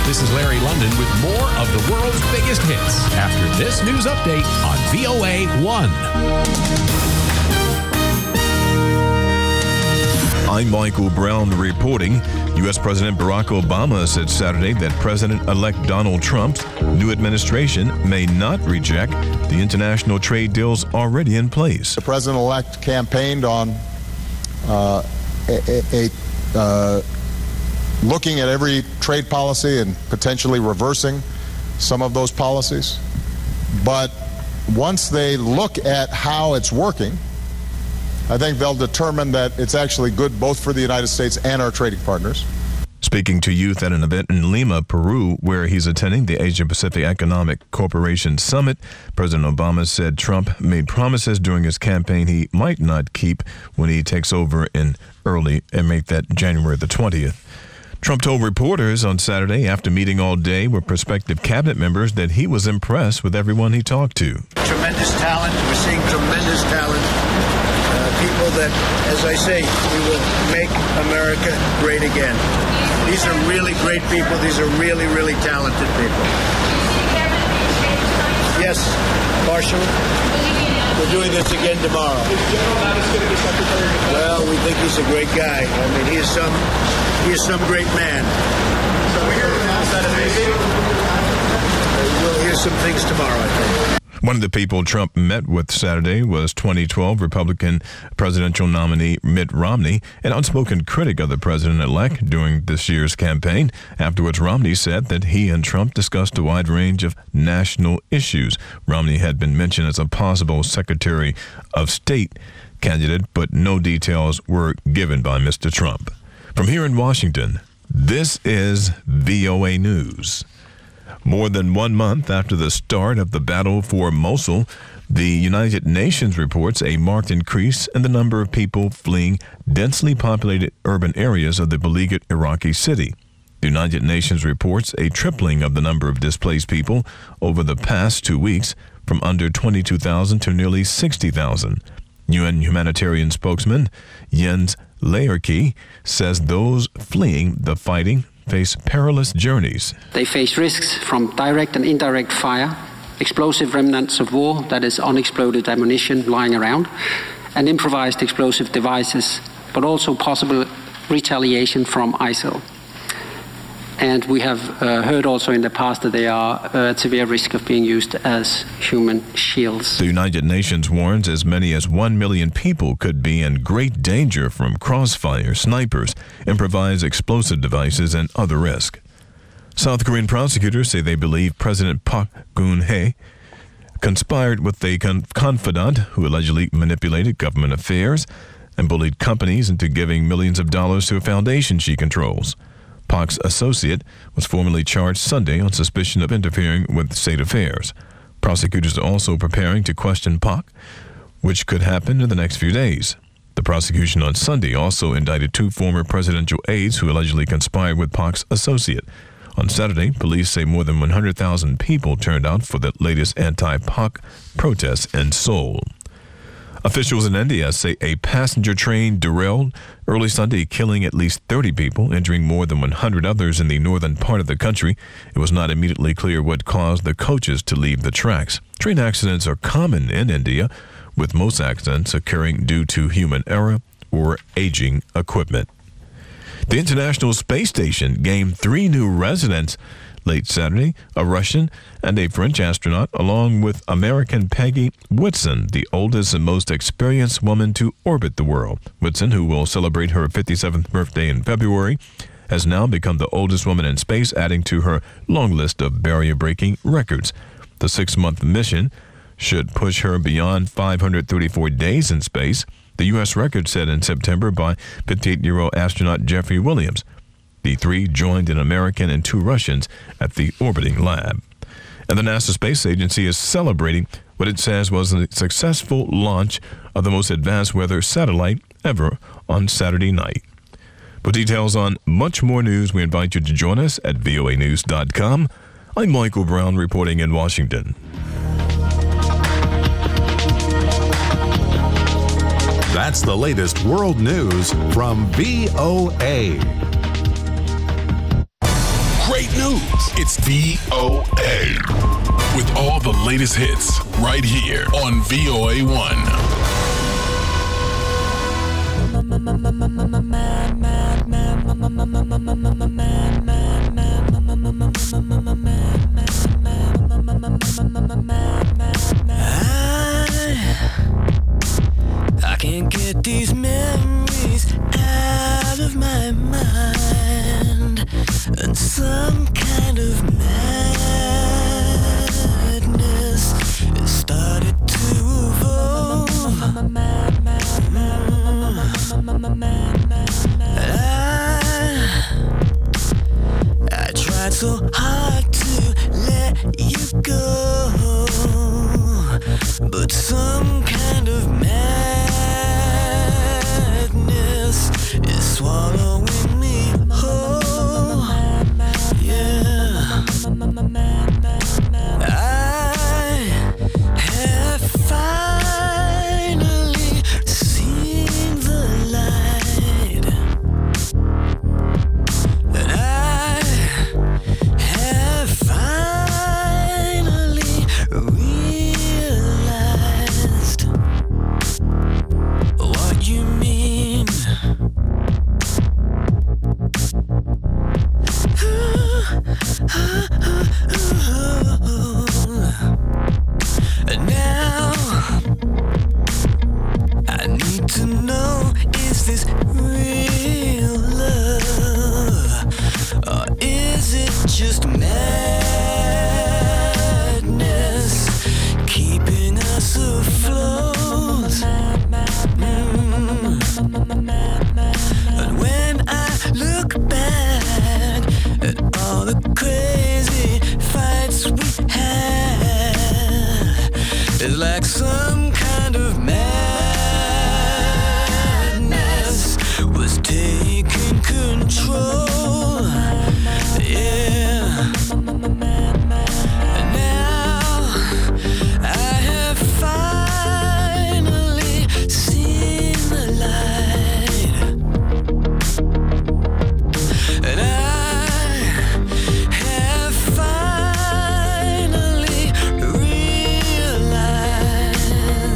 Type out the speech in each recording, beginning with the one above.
This is Larry London with more of the world's biggest hits after this news update on VOA 1. I'm Michael Brown reporting. U.S. President Barack Obama said Saturday that President-elect Donald Trump's new administration may not reject the international trade deals already in place. The president-elect campaigned on looking at every trade policy and potentially reversing some of those policies. But once they look at how it's working, I think they'll determine that it's actually good both for the United States and our trading partners. Speaking to youth at an event in Lima, Peru, where he's attending the Asia-Pacific Economic Cooperation Summit, President Obama said Trump made promises during his campaign he might not keep when he takes over in early and make that January the 20th. Trump told reporters on Saturday after meeting all day with prospective cabinet members that he was impressed with everyone he talked to. Tremendous talent. We're seeing tremendous talent. People that, as I say, we will make America great again. These are really great people. These are really, really talented people. Yes, Marshall. We're doing this again tomorrow. Well, we think he's a great guy. I mean, he is some great man. So we hear now that we'll hear some things tomorrow, I think. One of the people Trump met with Saturday was 2012 Republican presidential nominee Mitt Romney, an outspoken critic of the president-elect during this year's campaign. Afterwards, Romney said that he and Trump discussed a wide range of national issues. Romney had been mentioned as a possible Secretary of State candidate, but no details were given by Mr. Trump. From here in Washington, this is VOA News. More than 1 month after the start of the battle for Mosul, the United Nations reports a marked increase in the number of people fleeing densely populated urban areas of the beleaguered Iraqi city. The United Nations reports a tripling of the number of displaced people over the past 2 weeks, from under 22,000 to nearly 60,000. UN humanitarian spokesman Jens Laerke says those fleeing the fighting face perilous journeys. They face risks from direct and indirect fire, explosive remnants of war, that is unexploded ammunition lying around, and improvised explosive devices, but also possible retaliation from ISIL. And we have heard also in the past that they are at severe risk of being used as human shields. The United Nations warns as many as 1 million people could be in great danger from crossfire, snipers, improvised explosive devices, and other risk. South Korean prosecutors say they believe President Park Geun-hye conspired with a confidant who allegedly manipulated government affairs and bullied companies into giving millions of dollars to a foundation she controls. Park's associate was formally charged Sunday on suspicion of interfering with state affairs. Prosecutors are also preparing to question Park, which could happen in the next few days. The prosecution on Sunday also indicted 2 former presidential aides who allegedly conspired with Park's associate. On Saturday, police say more than 100,000 people turned out for the latest anti-Park protests in Seoul. Officials in India say a passenger train derailed early Sunday, killing at least 30 people, injuring more than 100 others in the northern part of the country. It was not immediately clear what caused the coaches to leave the tracks. Train accidents are common in India, with most accidents occurring due to human error or aging equipment. The International Space Station gained 3 new residents late Saturday, a Russian and a French astronaut, along with American Peggy Whitson, the oldest and most experienced woman to orbit the world. Whitson, who will celebrate her 57th birthday in February, has now become the oldest woman in space, adding to her long list of barrier-breaking records. The 6-month mission should push her beyond 534 days in space, the U.S. record set in September by 58-year-old astronaut Jeffrey Williams. The 3 joined an American and 2 Russians at the orbiting lab. And the NASA Space Agency is celebrating what it says was a successful launch of the most advanced weather satellite ever on Saturday night. For details on much more news, we invite you to join us at voanews.com. I'm Michael Brown reporting in Washington. That's the latest world news from VOA. Great news. It's VOA. With all the latest hits right here on VOA1. I can't get these memories out of my mind, and some kind of madness has started to evolve. I tried so hard to let you go, but some kind of madness is swallowing me whole. Yeah, I have finally seen the light, and I have finally realized what you mean. And now I need to know, is this real love, or is it just madness keeping us afloat? And when I look back at all the crazy fights we had, it's like some kind of madness was taking control. Yeah. And now I have finally seen the light, and I have finally realized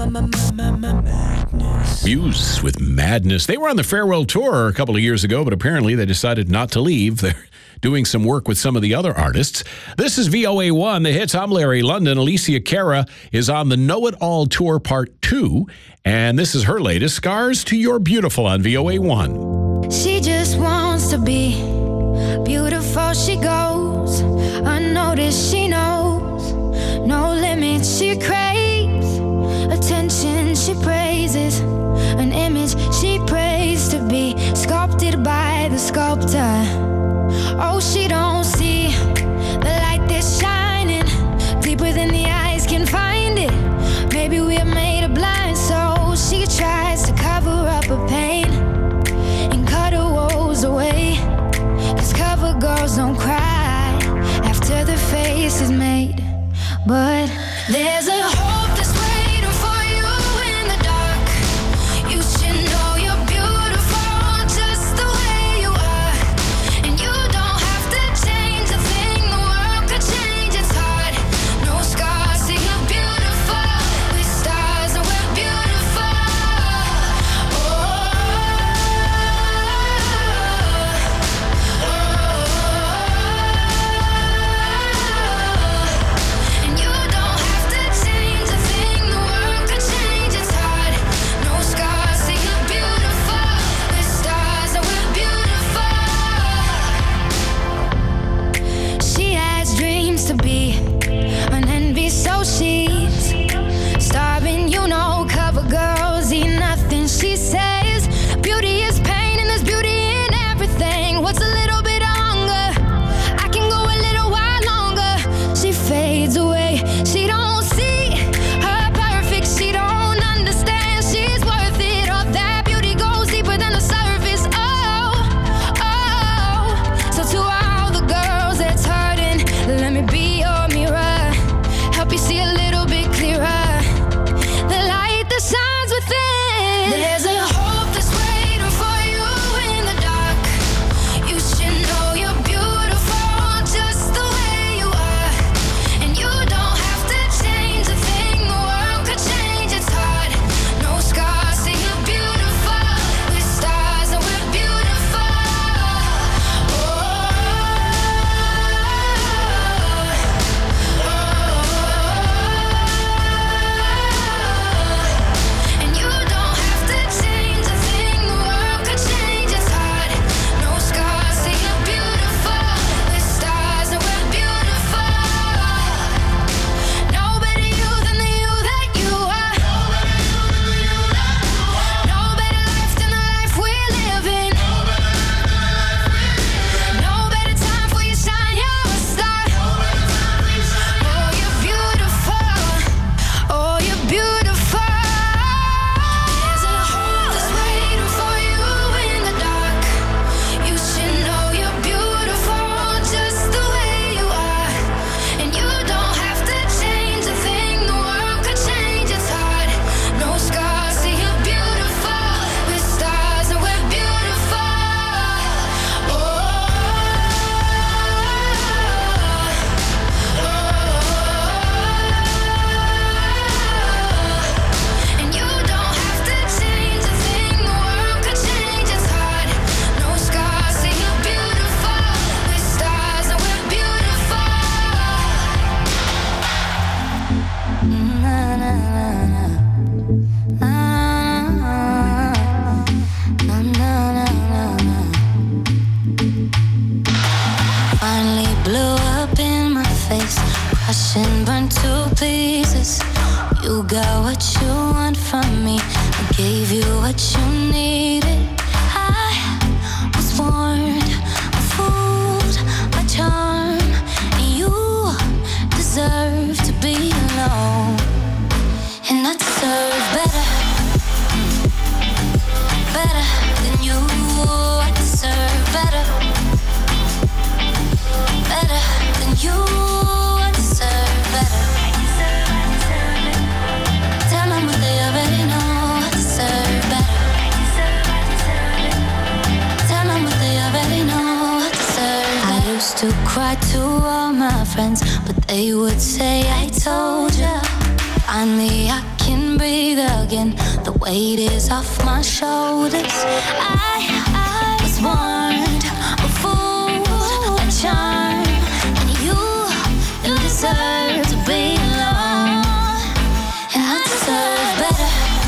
Muse with Madness. They were on the farewell tour a couple of years ago, but apparently they decided not to leave. They're doing some work with some of the other artists. This is VOA1, the hits. I'm Larry London. Alicia Cara is on the Know It All Tour Part 2, and this is her latest, Scars to Your Beautiful, on VOA1. She just wants to be beautiful. She goes unnoticed. She knows no limits. She craves attention. She praises an image she prays to be sculpted by the sculptor. Oh, she don't see the light that's shining deeper than the eyes can find it. Maybe we're made of blind, so she tries to cover up her pain and cut her woes away. 'Cause cover girls don't cry after the face is made. But there's a hope that's waiting for you in the dark. You should know you're beautiful just the way you are. And you don't have to change a thing, the world could change, it's hard. No scars, see you're beautiful. With stars and we're beautiful. And you don't have to change a thing, the world could change, it's hard. No scars, see you're beautiful. With stars and we're beautiful. She has dreams to be an envy, so she's starving. You know, cover girls eat nothing. She says beauty is pain and there's beauty in everything. What's a little bit of hunger? I can go a little while longer. She fades away. She don't see her perfect. She don't understand she's worth it. All that beauty goes deeper than the surface. Oh, oh. So to all the girls that's hurting, let me be your mirror. Help you see a little bit clearer. The light that shines within. There's a hope that's waiting for you in the dark. You should know you're beautiful just the way you are. And you don't have to change a thing, the world could change, it's hard. No scars, see you're beautiful. With stars and we're beautiful. And you don't have to change a thing, the world could change, it's hard. No scars, see you're beautiful. With stars and we're beautiful. No better you than the you that you are. No better life than the life we're living. No better time for you shine, you're a star. Oh, you're beautiful. Oh, you're beautiful. There's a hope that's waiting for you in the dark. You should know you're beautiful just the way you are. And you don't have to change a thing, the world could change, it's hard. No scars, see you're beautiful. With stars and we're beautiful. And you don't have to change a thing, the world could change, it's hard. No scars, see you're beautiful. With stars and we're beautiful. Finally blew up in my face, crushed and burned to pieces. You got what you want from me, I gave you what you needed. I was warned, fooled by charm, and you deserve to be alone. And I deserve better, better than you. I deserve better, better than you. I deserve better. Tell them what they already know. I deserve better. Tell them what they already know. I deserve better. I used to cry to all my friends, but they would say I told ya. Finally I can breathe again. The weight is off my shoulders. I was warned, a fool, a charm, and you deserve to be alone. And I deserve better,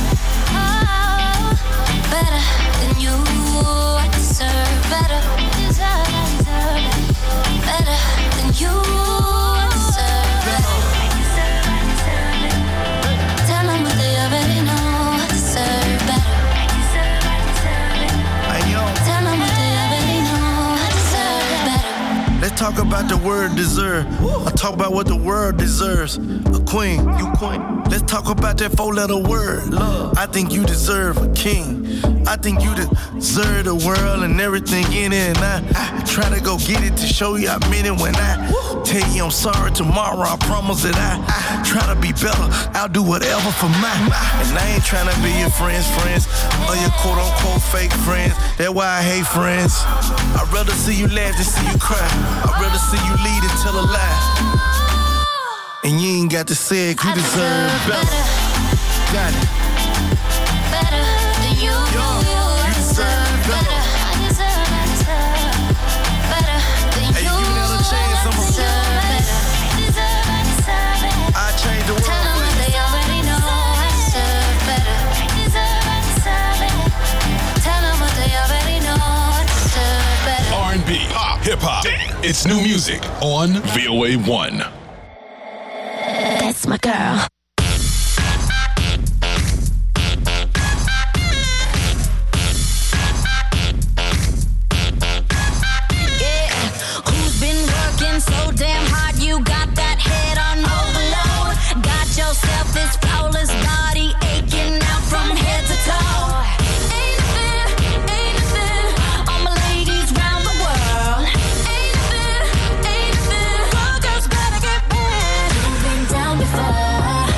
better than you. I deserve better, better than you. I deserve better. Tell them what they already know. I deserve better. Tell them what they already know. I deserve better. Let's talk about the word deserve. I talk about what the world deserves. A queen, you queen. Let's talk about that 4-letter word. Love. I think you deserve a king. I think you deserve the world and everything in it. And I try to go get it to show you I meant it when I tell you I'm sorry tomorrow. I promise that I try to be better. I'll do whatever for mine. And I ain't trying to be your friends or your quote unquote fake friends. That's why I hate friends. I'd rather see you laugh than see you cry. I'd rather see you lead and tell a lie. And you ain't got to say it, you deserve better. Got it. Better than you. You deserve better. I deserve better than Hey, you. you never change some of them. I changed the world. Tell them what they already know. I deserve better. Tell them what they already know. I deserve better. R&B, pop, hip-hop. It's new music on VOA 1. That's my girl. Who's been working so damn hard? You got that head on overload. Got yourself this flawless body aching out from head to toe. Ain't nothing, all my ladies round the world. Ain't nothing, all girls better get back. You've been down before.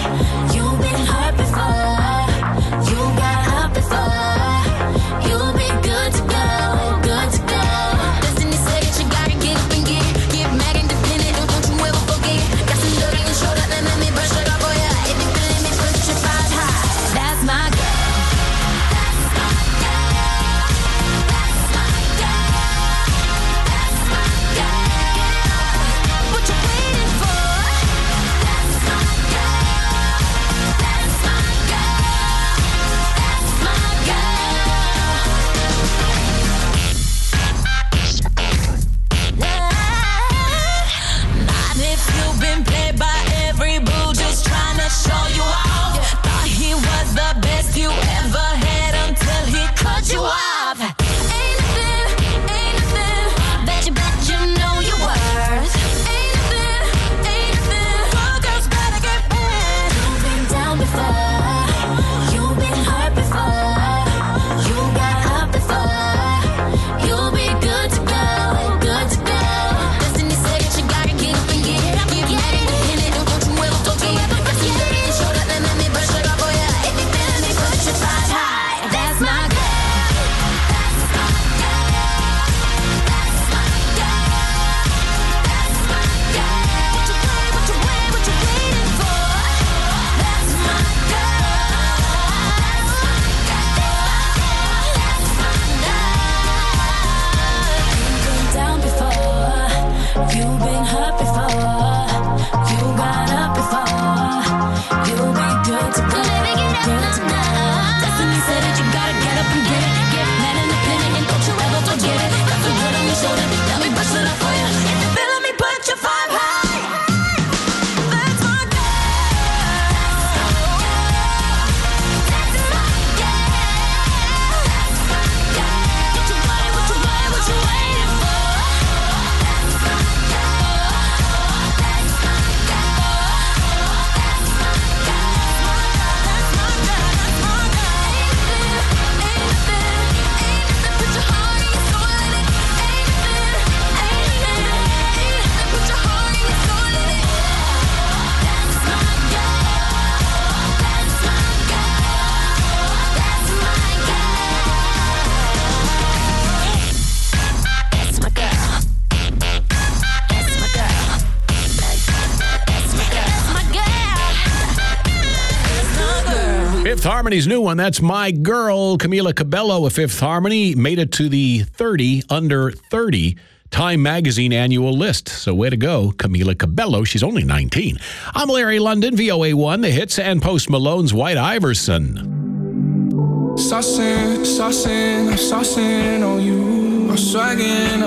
Fifth Harmony's new one, that's My Girl. Camila Cabello of Fifth Harmony made it to the 30 under 30 Time Magazine annual list. So way to go, Camila Cabello. She's only 19. I'm Larry London, VOA1, The Hits, and Post Malone's White Iverson. Saucin', saucin', I'm saucin' on you. I'm swaggin',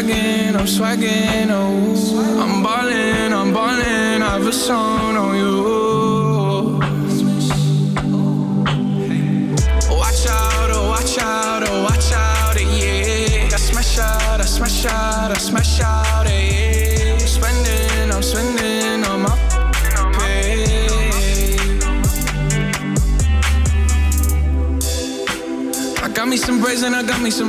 oh. I'm ballin', Iverson on you. Watch out, yeah. I smash out, yeah. I'm spending on my pay. I got me some braids and I got me some.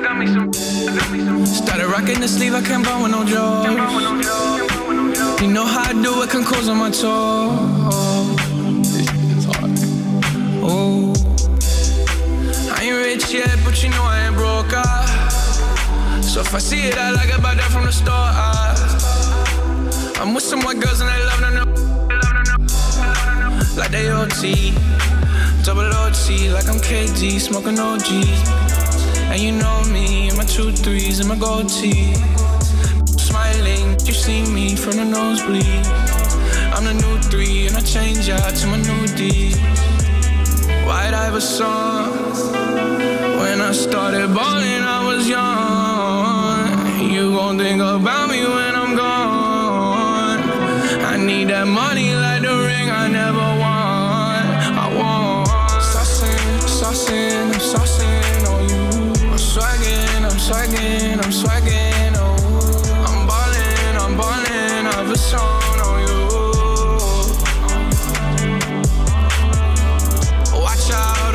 Started rocking the sleeve, I can't buy with no jaws. You know how I do it, can close on my toes. Oh. I ain't rich yet, but you know I ain't broke, So if I see it, I like it, buy that from the store, I'm with some white girls and they love them, like they OT, double OT, like I'm KD, smoking OG. And you know me, and my 2 3s and my gold tee. Smiling, you see me from the nosebleed. I'm the new 3 and I change out to my new D. White Iverson. When I started balling, I was young. You gon' think about me when I'm gone. I need that money like the ring I never won. I want saucin', I'm saucin' on you. I'm swaggin', oh. I'm ballin', Iverson on you. Watch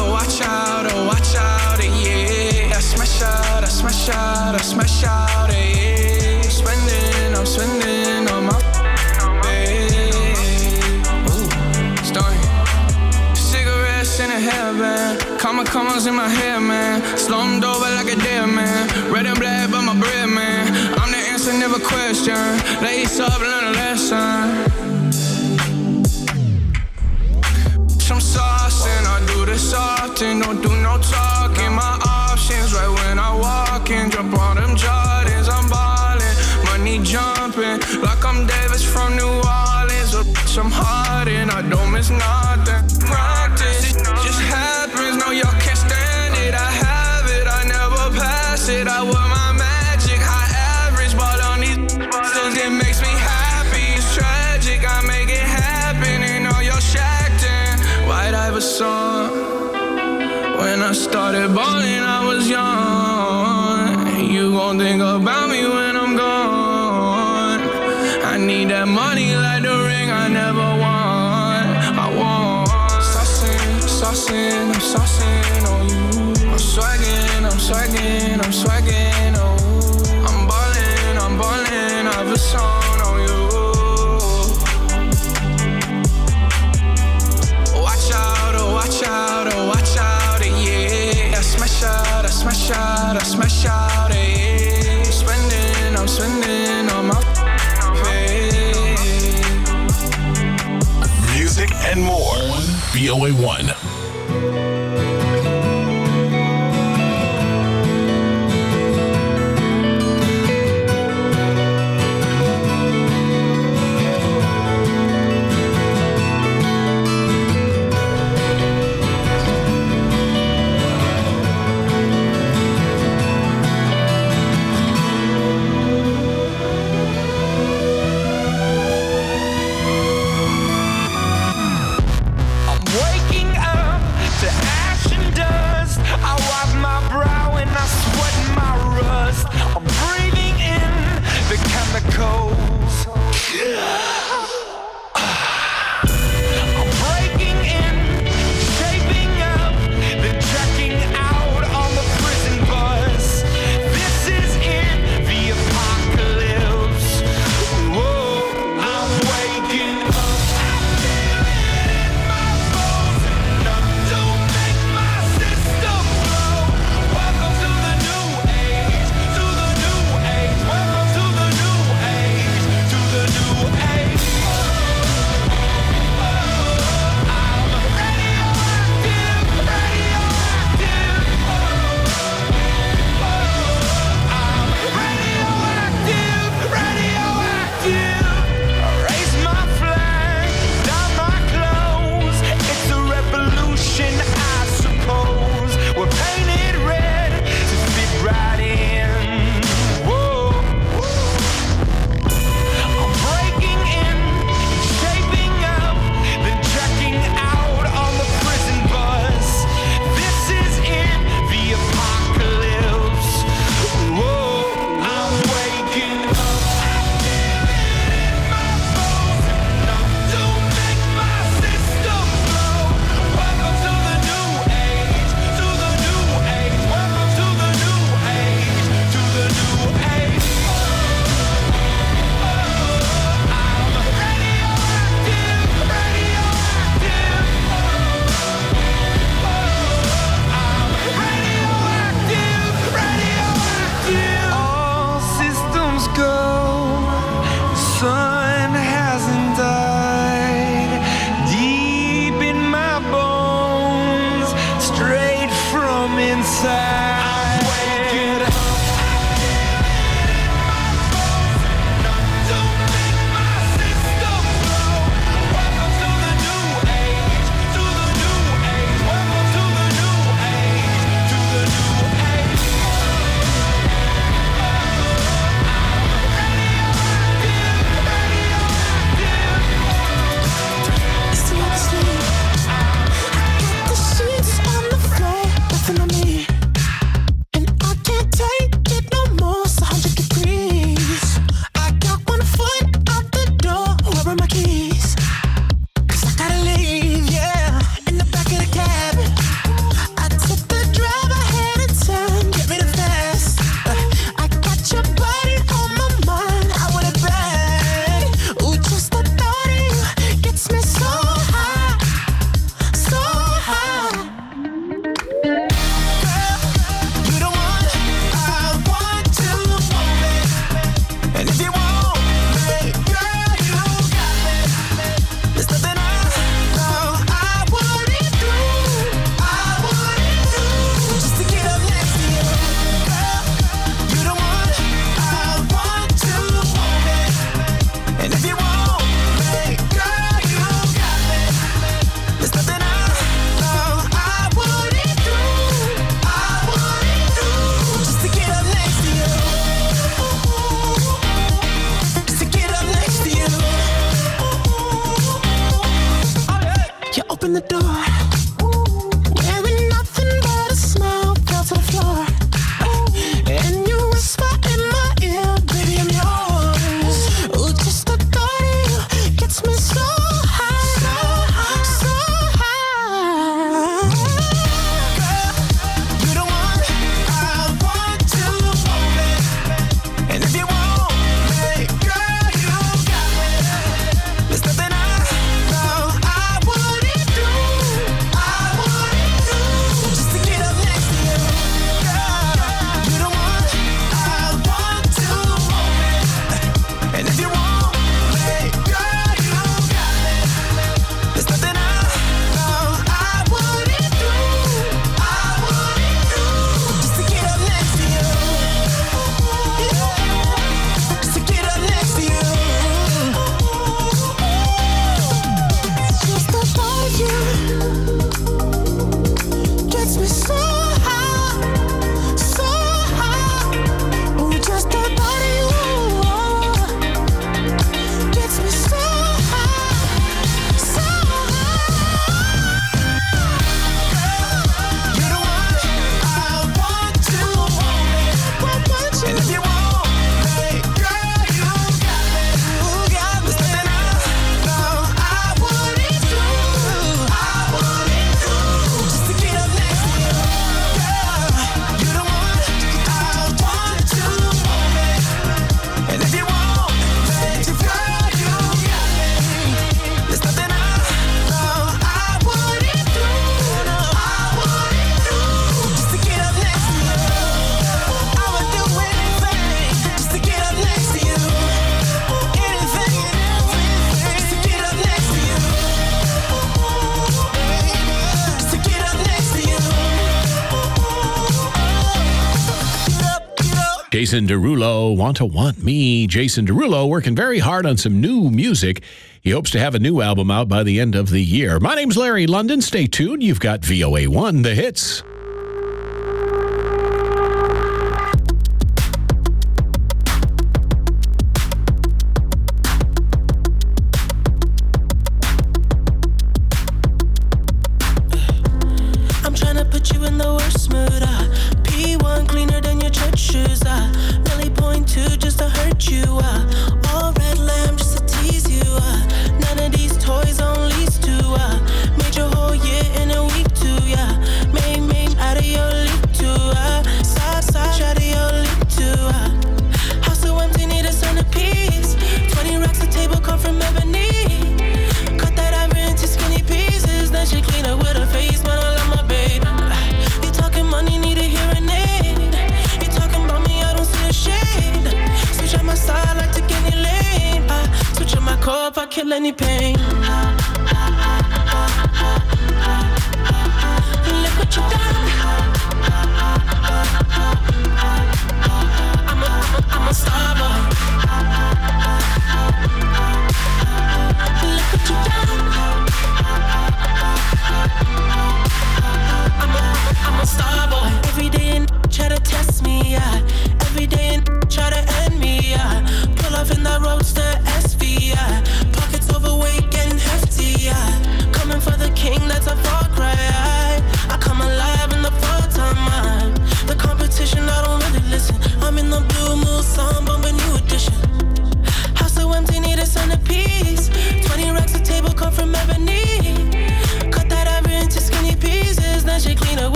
out, yeah. I smash out, yeah. I'm spending on my pay. Ooh, starting. Cigarettes in a hairband. Commas in my hair, man. Slumped over like a dead man. Red and black, but my bread, man. I'm the answer, never question. Lace up, learn a lesson. I'm saucing, I do this often, don't do no talking. My options right when I walk in, jump on them Jordans, I'm ballin', money jumping, like I'm Davis from New Orleans. I'm hard and I don't miss nothing. Practice, it just happens, no y'all can't stand it. I have it, I never pass it. I wear my magic, high average, ball on these so it makes me happy. It's tragic, I make it happen and all y'all shacked in. White Iverson. When I started balling, I was young. You gon' think about me when I'm gone. I need that money like the ring I never won. I want saucin', I'm saucin' on you. I'm swaggin', oh. I'm ballin', Iverson on you. Watch out, yeah. I smash out, yeah. I'm spending on my pay. Music and more. VOA1. Waking up inside. Get up. Jason Derulo, Want Me. Jason Derulo working very hard on some new music. He hopes to have a new album out by the end of the year. My name's Larry London. Stay tuned. You've got VOA1, The Hits. I'm trying to put you in the worst mood. P1 cleaner than your church shoes. Really point to just to hurt you. All red lamb just to tease you. None of these toys on lease to. Made your whole year in a week too. Made out of your league too. Side out of your league too. House so empty, need a centerpiece. 20 racks a table come from ebony. Cut that ivory into skinny pieces. Then she clean up with her face, but I love my baby. You talking money, need a hearing aid. You talking about me, I don't see a shade. Switch on my side, like take any lane. Switch on my core if I kill any pain. Look what you done.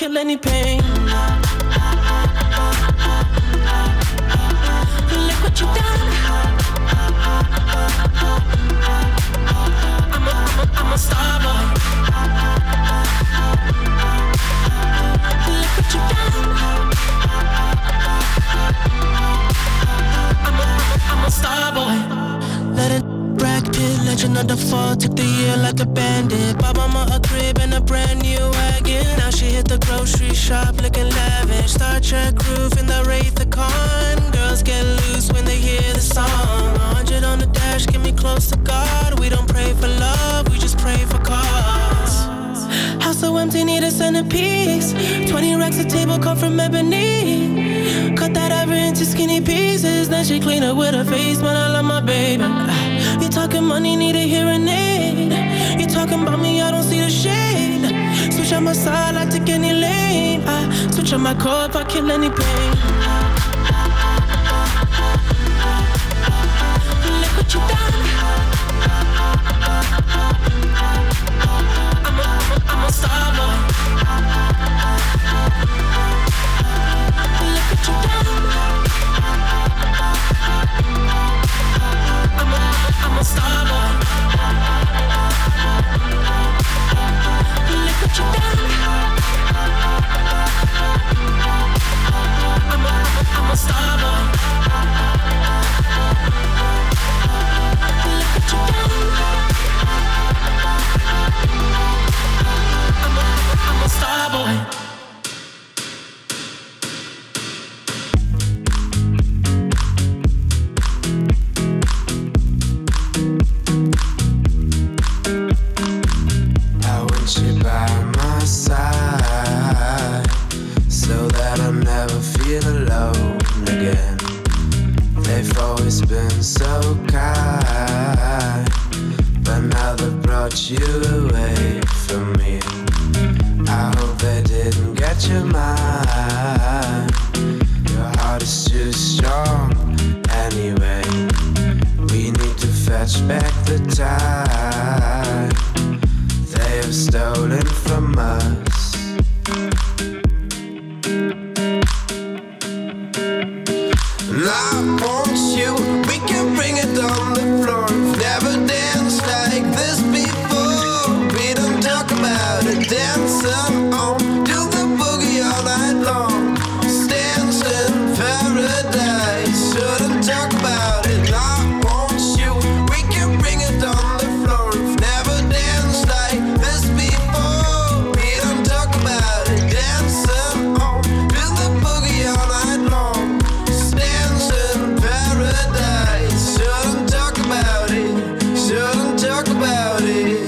kill any pain. Look what you done. I'm a star boy. Look what you done. I'm a star boy. Let it Brad Pitt, legend of the fall, took the year like a bandit. Bought mama a crib and a brand new wagon. Now she hit the grocery shop looking lavish. Star Trek roof in the Wraith the Con. Girls get loose when they hear the song. 100 on the dash, get me close to God. We don't pray for love, we just pray for cause. House so empty, need a centerpiece. 20 racks of table cut from ebony. Cut that ever into skinny pieces. Then she clean up with her face, man, I love my baby. You talking money, need a hearing aid. You talking about me, I don't see the shade. Switch on my side, I take any lane. I switch on my core if I kill any pain. Look what you done. I'm a star boy. Look what you done. I'm a star boy. Look what you done. I'm a star boy. Look what you done. I'm a star boy. Been so kind, but now they've brought you away from me. I hope they didn't get your mind. Your heart is too strong anyway. We need to fetch back the time they have stolen from us. And I want you, we can bring it on the floor. Never danced like this before. We don't talk about it, dancing on, do the boogie all night long. Stands in paradise, shouldn't talk about it. I want you, we can bring it on the floor. Never danced like this before. We don't talk about it, dancing on, do the boogie all night long. Paradise, shouldn't talk about it, shouldn't talk about it.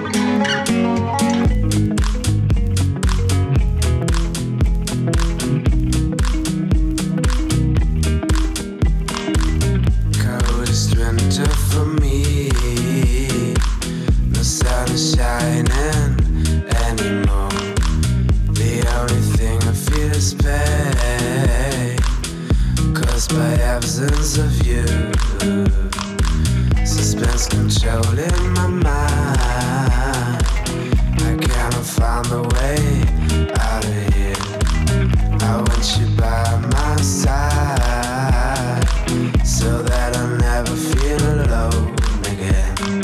Coldest winter for me, no sun is shining anymore. The only thing I feel is pain, caused by absence of you. Suspense controlling my mind. I cannot find the way out of here. I want you by my side, so that I'll never feel alone again.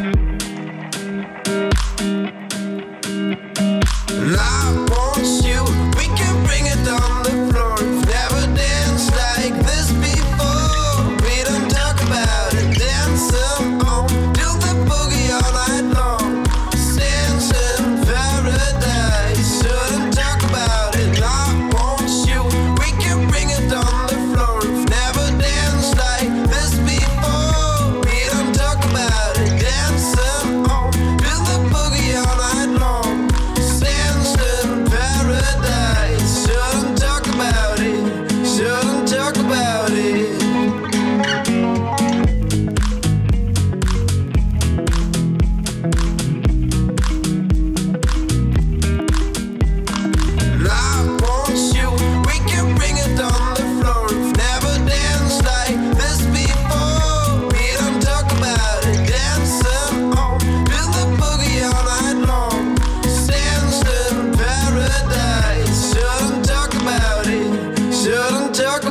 And I want you, we can bring it on the floor. Never danced like this before.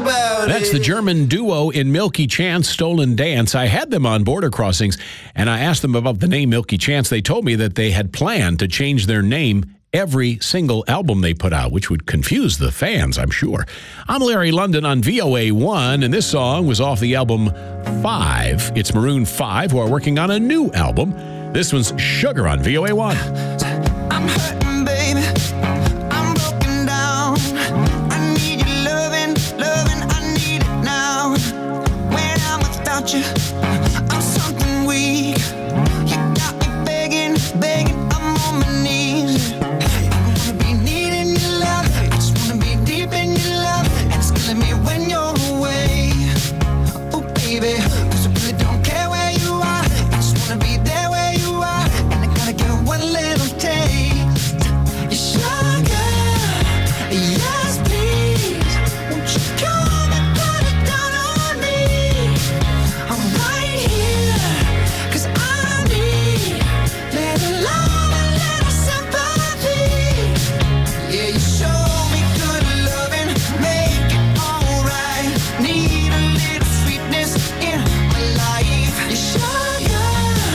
about That's the German duo in Milky Chance, Stolen Dance. I had them on Border Crossings, and I asked them about the name Milky Chance. They told me that they had planned to change their name every single album they put out, which would confuse the fans, I'm sure. I'm Larry London on VOA1, and this song was off the album 5. It's Maroon 5, who are working on a new album. This one's Sugar on VOA1. I'm hurting, baby. I'm broken down. I need your loving, I need it now. When I'm without you, I'm something weak. You got me begging, I'm on my knees. I wanna be needing your love. I just wanna be deep in your love. And it's killing me when you're away. Oh, baby, 'cause I really don't care where you are. I just wanna be there where you are. And I gotta get one little taste. Your sugar, yes please. Won't you come and put it down on me? I'm right here, 'cause I need little love and little sympathy. Yeah, you show me good loving, make it alright. Need a little sweetness in my life. Your sugar,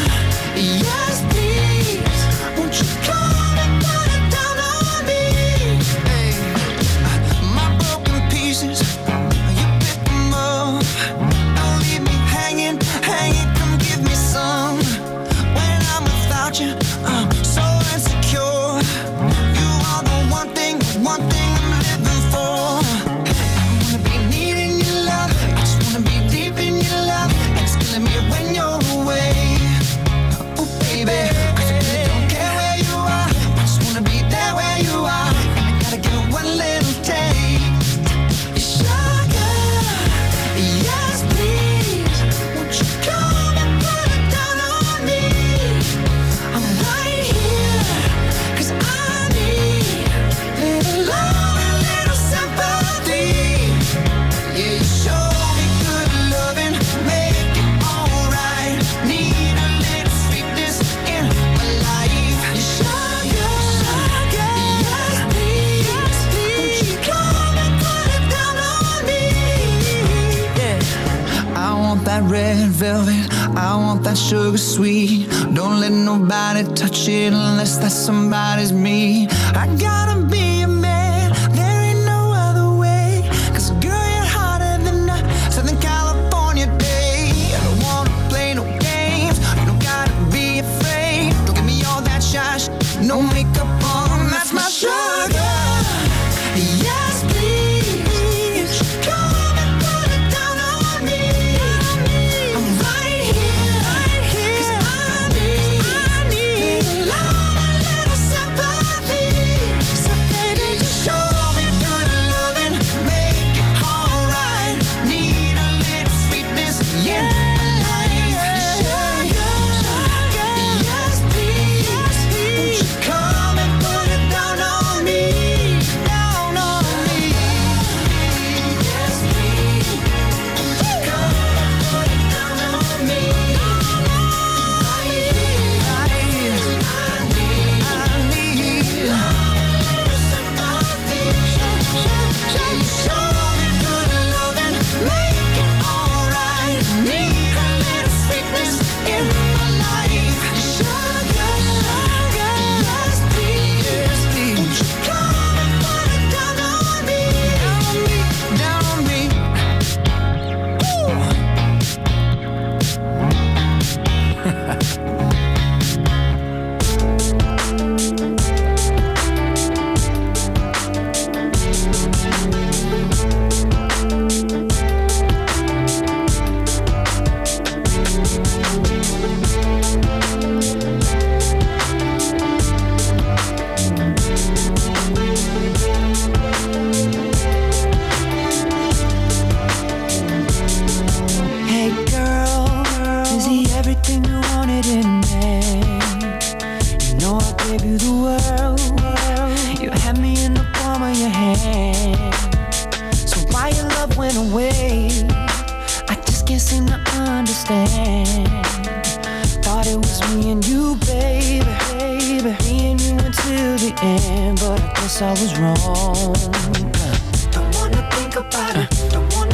yes please. Won't you come and put it down on me? Hey, my broken pieces, you pick them up. Don't leave me hanging, come give me some. When I'm without you, I'm so insecure. You are the one thing I'm living for. I wanna be needing your love, I just wanna be deep in your love. And it's killing me when you're away. Oh baby, 'cause I really don't care where you are. I just wanna be there where you are. And I gotta get one little taste. Your sugar, yes please. Won't you come and put it down on me? I'm right here, 'cause I need little love and little sympathy. Yeah, you show me good loving, make it alright. Need a little sweetness in my life. Your sugar, yes please. Won't you come and put it down on me? Yeah, I want that red velvet, I want that sugar sweet. Don't let nobody touch it unless that somebody's me. I gotta be a man, there ain't no other way. 'Cause girl, you're hotter than a Southern California day. I don't wanna play no games, you don't gotta be afraid. Don't give me all that shy no makeup on, that's my sugar. Yes please, come and put it down on me. I'm right here, 'cause I need little love and little sympathy. So baby, just show me good loving, make it alright. Need a little sweetness in my life. Sugar, yes please. Won't you come and put it down on me? Down on me. Yes please. Come and put it down on me. I need sympathy. Show me good loving, make it alright. Need a little sweetness in my life. Sugar, yes please. Won't you come and put it down on me? Down on me. Hey girl, is he everything you wanted in me? You know I gave you the world. You had me in the palm of your hand. So why your love went away? I just can't seem to understand. Thought it was me and you, baby. Me and you until the end, but I guess I was wrong. Don't wanna think about it. Don't wanna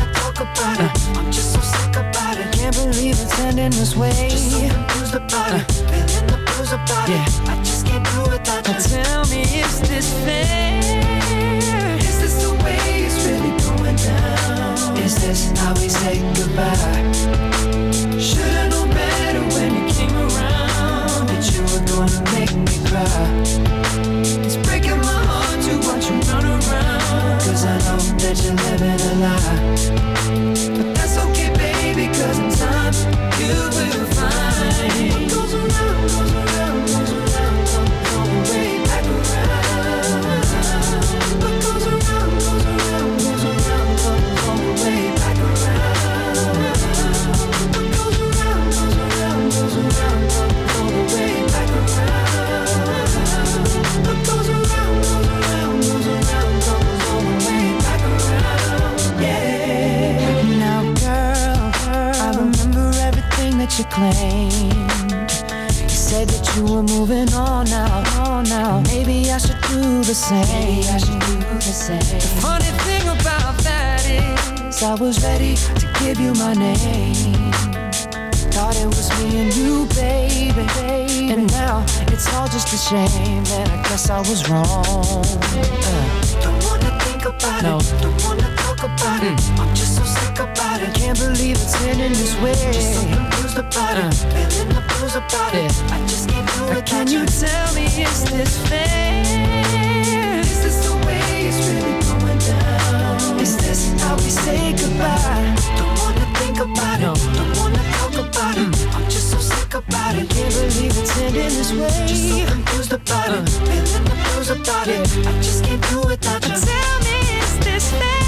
turning this way. Just something blues about it, feeling the blues about it. I just can't do without you. Tell me, is this fair? Is this the way it's really going down? Is this how we say goodbye? Should've known better when you came around that you were gonna make me cry. It's breaking my heart to watch you run around, 'cause I know that you're living a lie. But that's okay, baby, 'cause in time you will find what goes around, goes around, goes around, comes all the way back around. What goes around, goes around, goes around, comes all the way back around. What goes around, goes around, goes around, comes all the way back around. What goes around, goes around, goes around, comes all the way back around. Yeah. Now, girl, I remember everything that you claimed. You said that you were moving on now. Maybe I should do the same. The funny thing about that is I was ready to give you my name. Thought it was me and you, baby. And now it's all just a shame, and I guess I was wrong. Don't wanna think about it, don't wanna talk about it. I'm just so sick about it. Can't believe it's ending this way. Just something blues about it, feeling the blues about it. I just can't do it. Can you tell me, is this fair? Is this the way it's really going down? Is this how we say goodbye? Don't wanna think about it, don't wanna talk about it. I'm just so sick about it. Can't believe it's ending this way. Just so confused about it, feeling the blues about it. I just can't do it without you. Tell me, is this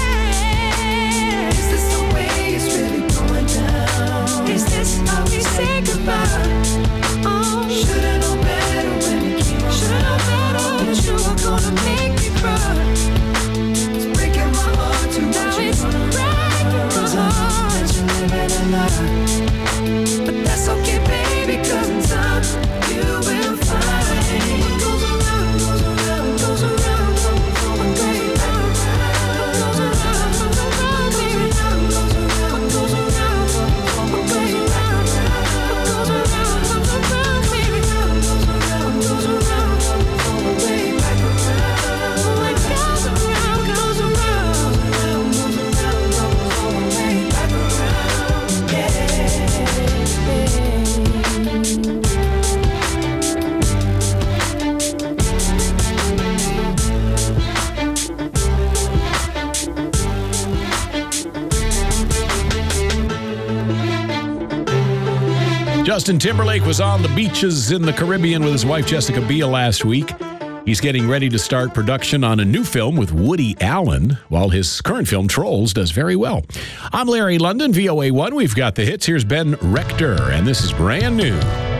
fair? Is this the way it's really going down? Is this how we say goodbye? Oh, should've known better when you came around. Should've known better that you were gonna make me cry. It's breaking my heart to watch you run around, 'cause I know that you're living a lie. But that's okay, baby, 'cause in time you will find what goes around, goes around, goes around, comes all the way back around. What goes around, goes around, goes around, goes around, what goes around, comes all the way back around. What goes around, comes around, baby, goes around, goes around, comes all the way back around. What goes around, goes around, goes around, goes around, comes all the way back around. Yeah. Justin Timberlake was on the beaches in the Caribbean with his wife Jessica Biel last week. He's getting ready to start production on a new film with Woody Allen, while his current film, Trolls, does very well. I'm Larry London, VOA1. We've got the hits. Here's Ben Rector, and this is brand new.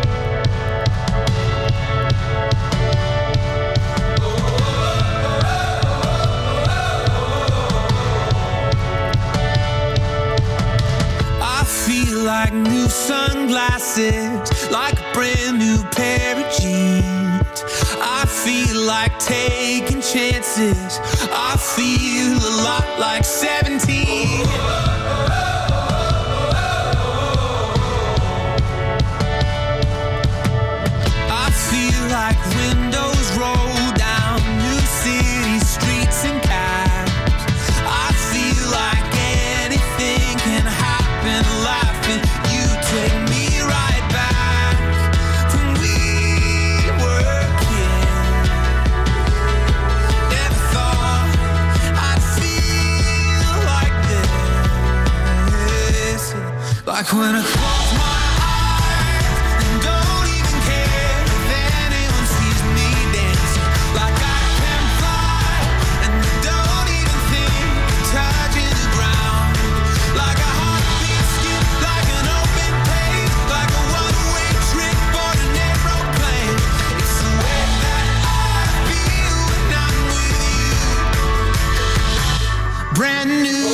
I feel like new sunglasses, like a brand new pair of jeans. I feel like taking chances. I feel a lot like 17. I feel like windows roll down new city streets and cabs. I feel like anything can happen, laughing. You take me right back when we were kids. Never thought I'd feel like this. Like when I close my eyes and don't even care if anyone sees me dancing. Like I can fly and don't even think of touching the ground. Like a heartbeat skip, like an open page, like a one-way trip on an aeroplane. It's the way that I feel when I'm with you. Brand new.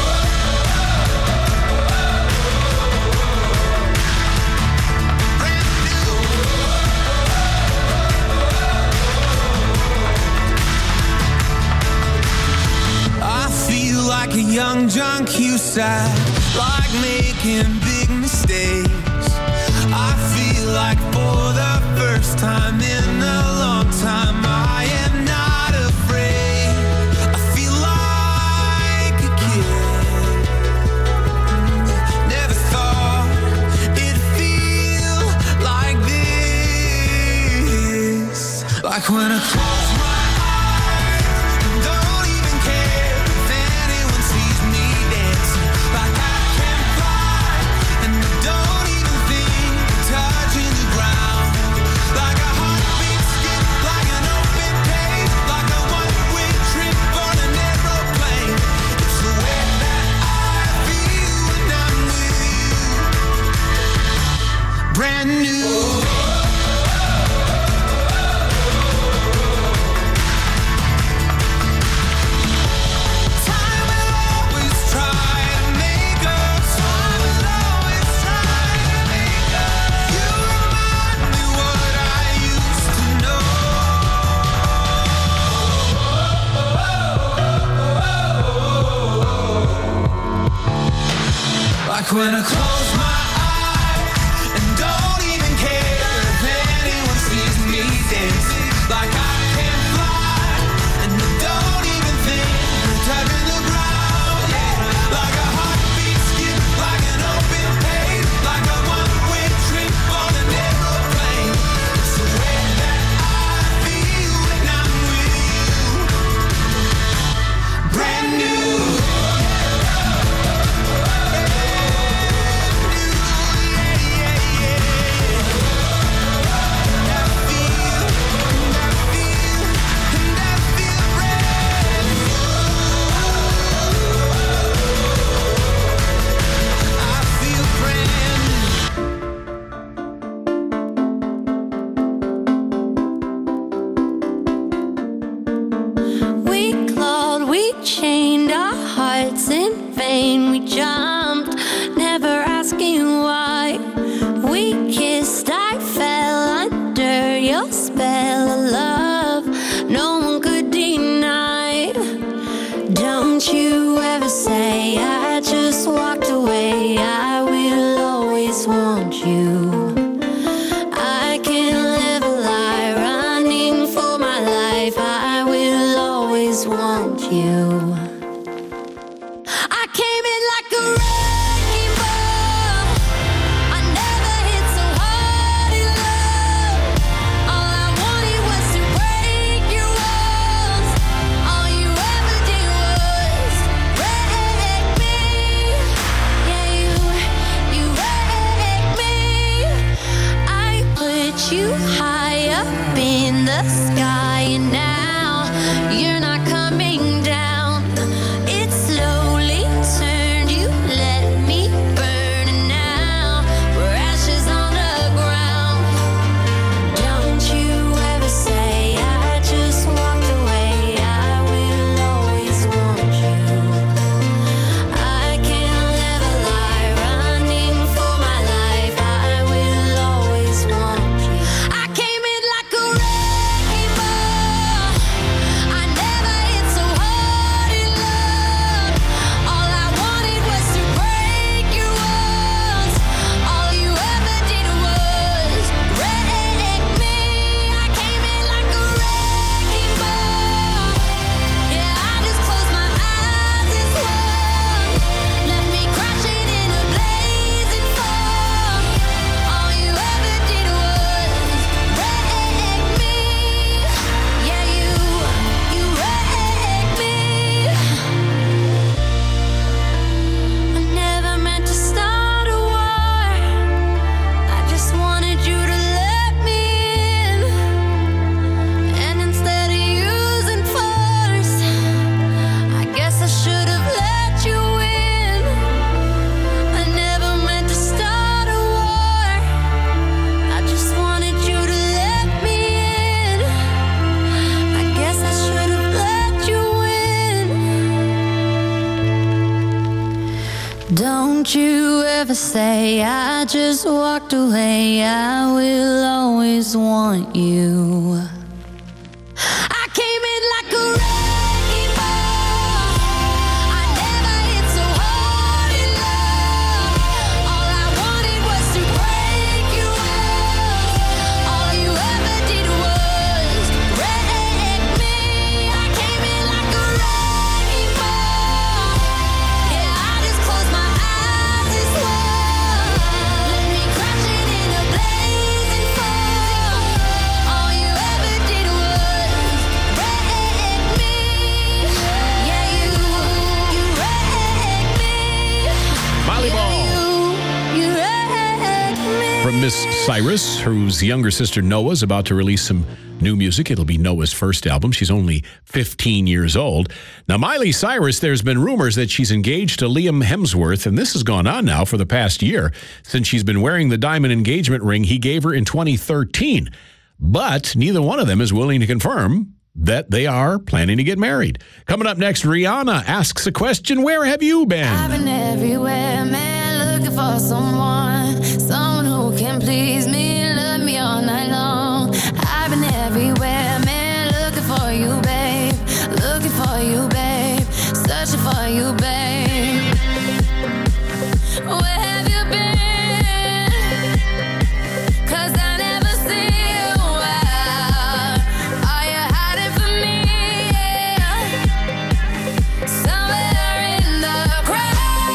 I feel like a young John Cusack, like making big mistakes. I feel like for the first time in a long time, I am not afraid. I feel like a kid. Never thought it'd feel like this. Like when I close my eyes and don't even care if anyone sees me dancing. Like I can fly and I don't even think touching the ground. Like a heartbeat skip, like an open page, like a one-way trip on an aeroplane. It's the way that I feel when I'm with you. Brand new. Like when I close my eyes and don't even care if anyone sees me dancing. Like I can fly and I don't even think we're touching the ground. Yeah. Like a heartbeat skip, like an open page, like a one-way trip on an aeroplane. It's the way that I feel when I'm with you. Brand new. We clawed, we chained our hearts in vain. We jumped, never asking why. We kissed, I fell under your spell of love. No one could deny. Don't you ever say I just walked away. I will always want you. I can't live a lie, running for my life. I will always want you. I came in like a wrecking ball. I never hit so hard in love. All I wanted was to break your walls. All you ever did was wreck me. Yeah, you wrecked me. I put you high up in the sky, and now you're not coming down. It slowly turned, you let me burn, and now we're ashes on the ground. Don't you ever say I just walked away. I will always want you. I can't live a lie, running for my life. I will always want you. I came in like a wrecking ball. I never hit so hard in love. All I wanted was to break your walls. All you ever did was wreck me. I came in like a wrecking ball. Yeah, I just closed my eyes and swung. Let me crash it in a blazing fall. All you ever did was wreck me. Yeah, you wrecked me. I never meant to start a war. I just wanted you to let me in. And instead of using force, I guess I should have let you in. I never meant to start a war. I just wanted you to let me in. I guess I should have let you in. Don't you ever say I just walked away. I will always want you. I came in like a wrecking ball. I never hit so hard in love. All I wanted was to break your from Miss Cyrus, whose younger sister Noah is about to release some new music. It'll be Noah's first album. She's only 15 years old. Now, Miley Cyrus, there's been rumors that she's engaged to Liam Hemsworth, and this has gone on now for the past year, since she's been wearing the diamond engagement ring he gave her in 2013. But neither one of them is willing to confirm that they are planning to get married. Coming up next, Rihanna asks a question, where have you been? I've been everywhere, man, looking for someone who can please me, love me all night long. I've been everywhere, man, looking for you, babe, searching for you, babe. Where have you been? 'Cause I never see you out. Are you hiding from me? Somewhere in the crowd.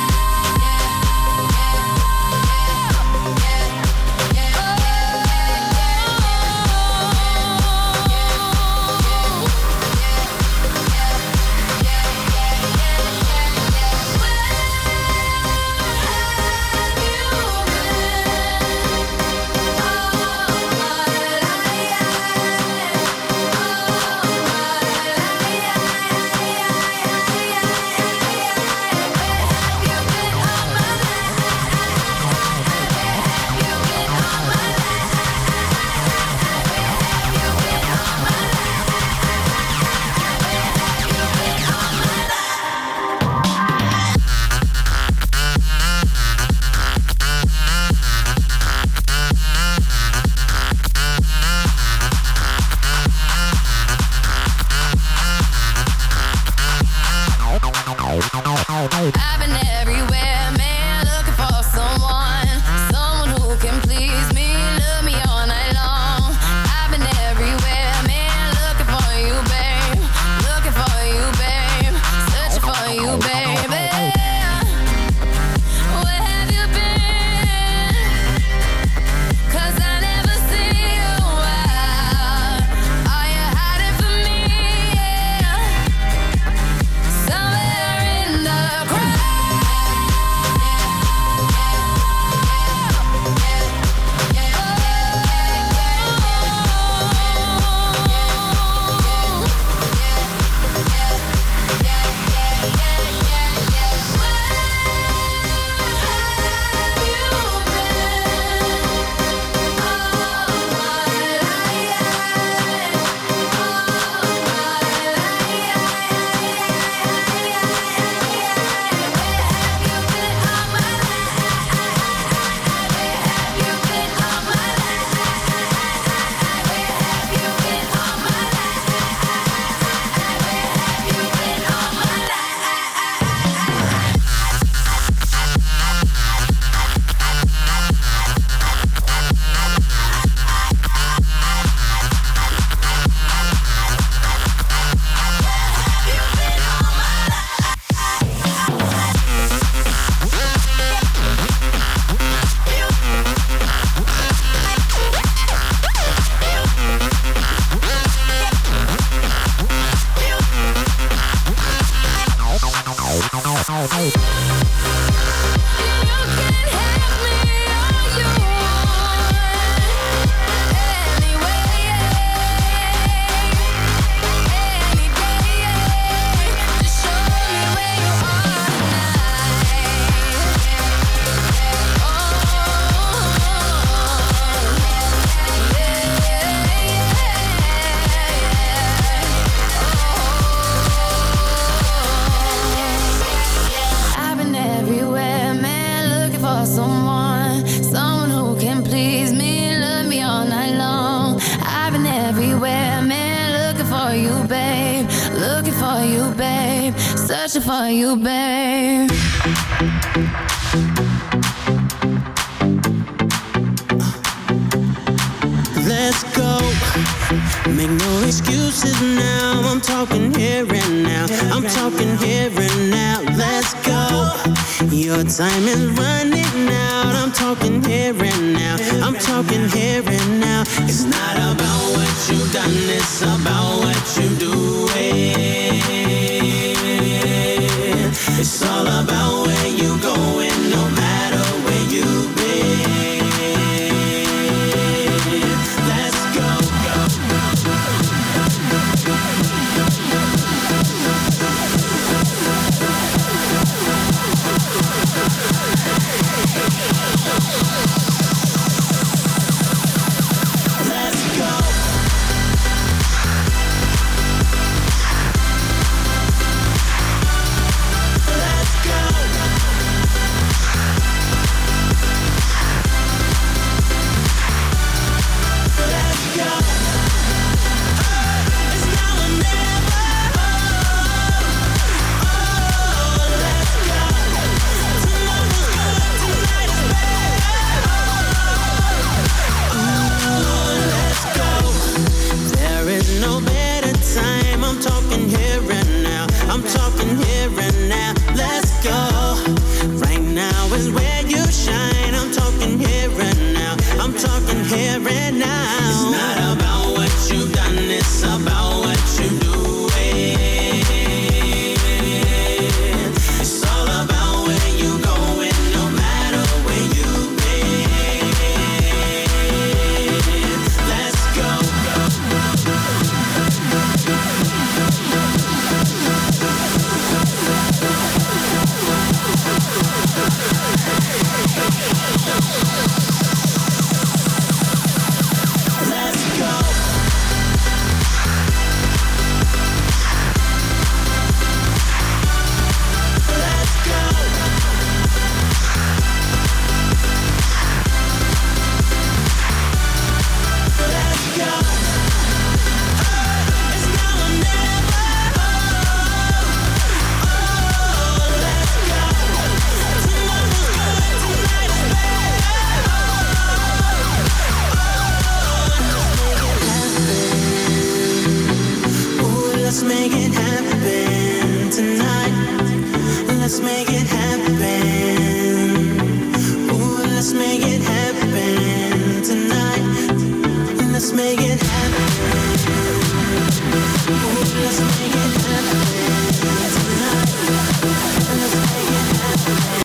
I've been everywhere, man, looking for someone who can please me, love me all night long. I've been everywhere, man, looking for you, babe, searching for you, baby. Where have you been? 'Cause I never see you out. Are you hiding from me? Somewhere in the crowd. Someone who can please me, love me all night long. I've been everywhere, man, looking for you, babe, searching for you, babe. Let's go. Make no excuses now. I'm talking here and now. I'm talking here and now. Let's go. Your time is running out. I'm talking here and now. I'm talking here and now. It's not about what you've done. It's about what you're doing. It's all about what